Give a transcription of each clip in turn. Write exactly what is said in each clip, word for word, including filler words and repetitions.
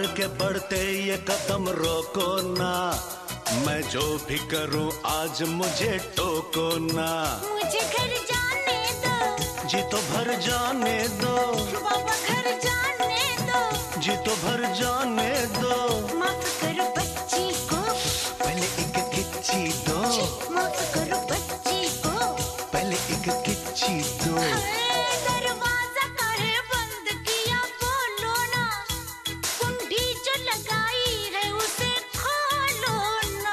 के बढ़ते ये कदम रोको ना, मैं जो भी करूं आज मुझे टोको ना। मुझे घर जाने दो, जी तो भर जाने दो, बाबा घर जाने दो, जी तो भर जाने दो। माफ करो बच्ची को, पहले एक किच्ची दो, माफ करो बच्ची को, पहले एक किच्ची दो। दरवाजा काहे बंद किया बोलो ना, कुंडी जो लगाई है उसे खोलो ना।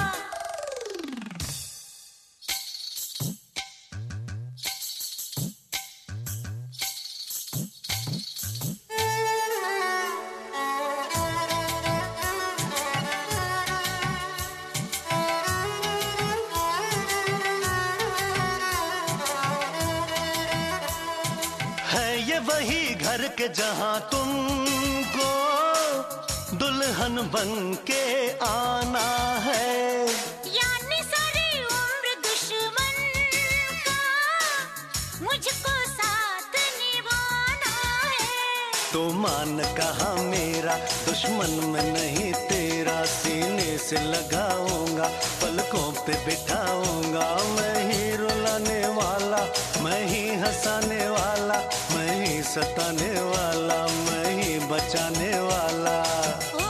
है ये वही घर के जहां तुमको दुल्हन बन के आना है, यानी सारी उम्र दुश्मन का मुझको साथ निभाना है। तो मान कहा मेरा दुश्मन में नहीं तेरा, सीने से लगाऊंगा पलकों पे बिठाऊंगा। मैं ही रुलाने वाला, मैं ही हंसाने वाला, मैं ही सताने वाला, मैं ही बचाने वाला। ओ,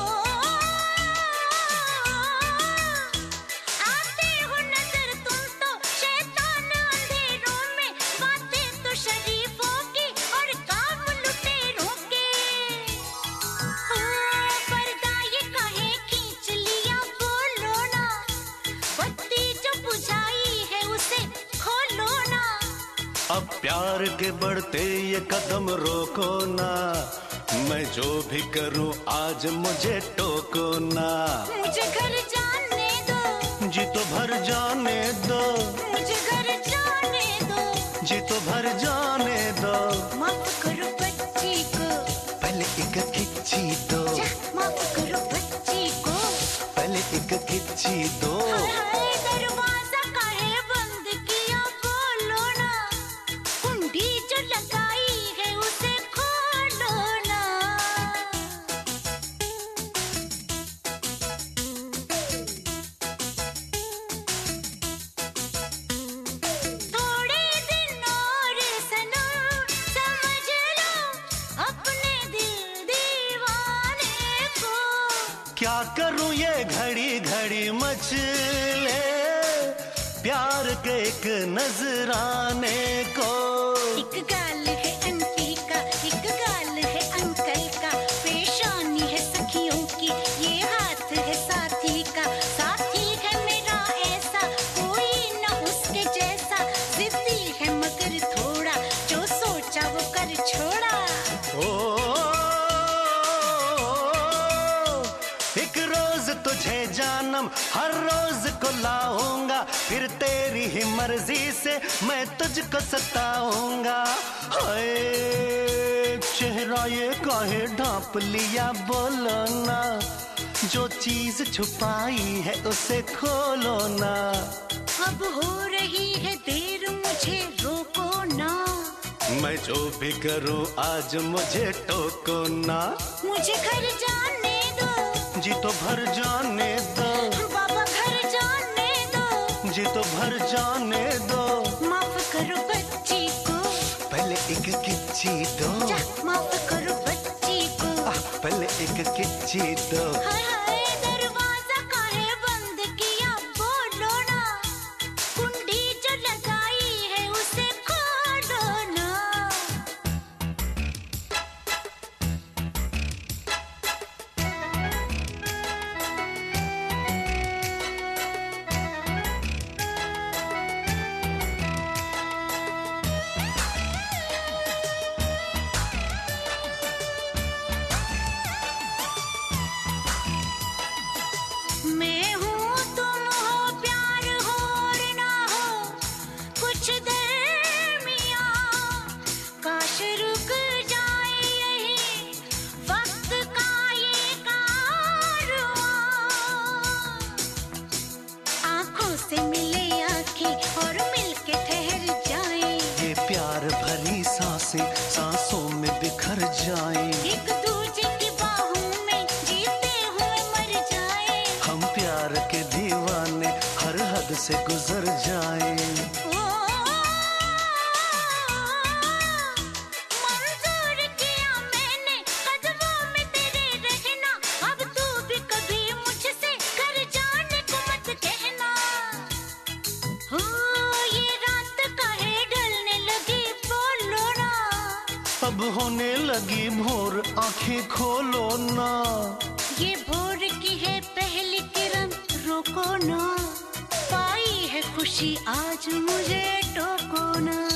आते हो नजर तुम तो शैतान अंधेरों में, बातें तो शरीफों की और काम लुटेरों के। ओ, पर्दा ये काहे खींच लिया बोलो ना, बत्ती जो बुझाई है उसे खोलो ना। अब प्यार के बढ़ते ये कदम रोको ना, मैं जो भी करूं आज मुझे टोको ना। मुझे घर जाने दो, जी तो भर जाने दो, मुझे घर जाने दो, जी तो भर जाने दो। माफ करो बच्ची को, पहले एक किच्ची दो, जा, माफ करो बच्ची को। पहले एक किच्ची दो। हाय हाय दरवाजा काहे बंद किया बोलो ना, कुंडी जो लगाई है उसे खोलो ना। थोड़े दिन और सनम समझ लो अपने दिल दीवाने को। क्या करूं ये घड़ी घड़ी मचले प्यार के एक नजराने को। एक गाल है आंटी का, एक गाल है अंकल का, पेशानी है सखियों की, ये हाथ है साथी का। साथी है मेरा ऐसा, कोई न उसके जैसा, जिद्दी है मगर थोड़ा, जो सोचा वो कर छोड़ा। ओ, एक रोज तुझे जानम हर रोज को लाऊंगा, फिर तेरी ही मर्जी से मैं तुझको सताऊंगा। हाय चेहरा ये काहे ढांप लिया बोलो ना, जो चीज छुपाई है उसे खोलो ना। अब हो रही है देर मुझे रोको ना, मैं जो भी करूं आज मुझे टोको ना। मुझे घर जाने दो, जी तो भर जाने दो, बाबा घर जाने दो, जी तो भर जाने दो। माफ करो बच्ची को, पहले एक किच्ची दो, जा, माफ करो बच्ची को। आह, पहले एक किच्ची दो। हाय हाय दरवाजा काहे बंद किया बोलो ना, कुंडी जो लगाई है उसे खोलो ना। मैं हूँ तुम हो प्यार हो और ना हो कुछ दरमियाँ, काश रुक जाए यही वक्त का ये कारवां। आँखों से मिले आँखें और मिलके ठहर जाए, ये प्यार भरी सांसें सांसों में बिखर जाएं। एक दूजे की बाहों में लगी भोर आंखें खोलो ना, ये भोर की है पहली किरण रोको ना, पाई है खुशी आज मुझे टोको ना।